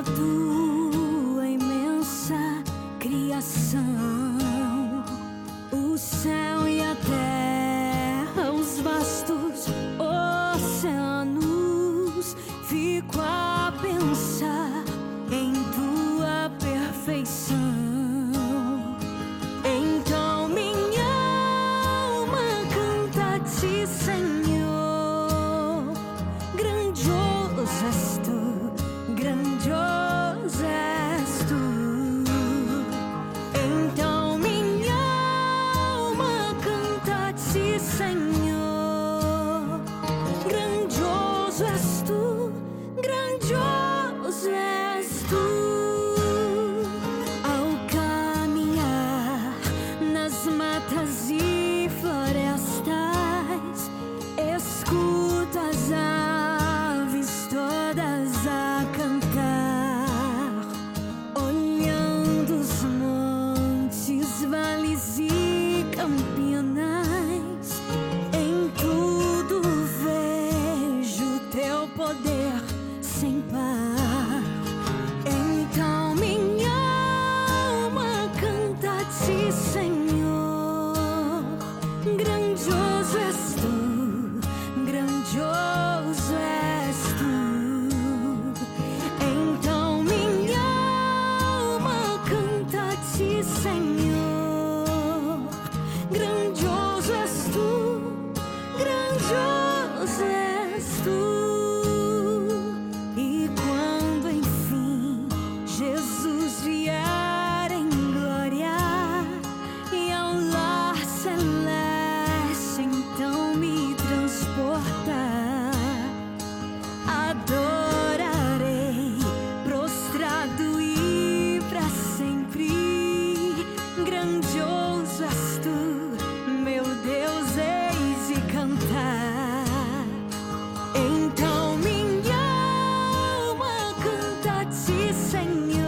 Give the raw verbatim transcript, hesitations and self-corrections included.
tua imensa criação, o céu e a terra, os vastos oceanos. Fico a pensar em tua perfeição. Então minha alma canta a ti, Senhor. Grandioso és tu, grandioso és tu. Então minha alma canta a ti, Senhor. Grandioso és tu, grandioso és tu. Ao caminhar nas matas e florestas, escuto as aves todas a cantar, olhando os montes, vales e campinas. Em tudo vejo teu poder sem par. Então minha alma canta a ti, Senhor. Grandioso és tu, grandioso és tu. Então minha alma canta a ti, Senhor. Grandioso és tu, grandioso és tu. E quando enfim Jesus vier em glória e ao lar celeste então me transportar, adorarei prostrado e para sempre. Grandioso és tu, meu Deus, eis de cantar. Então minha alma canta a ti, Senhor.